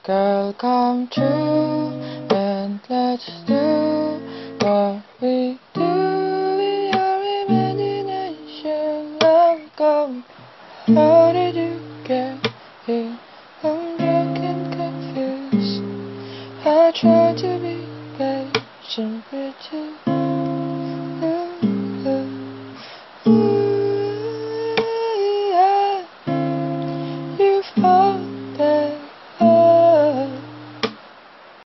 Girl, come true and let's do what we do in your imagination. Love, come. How did you get here? I'm drunk and confused. I try to be patient with you.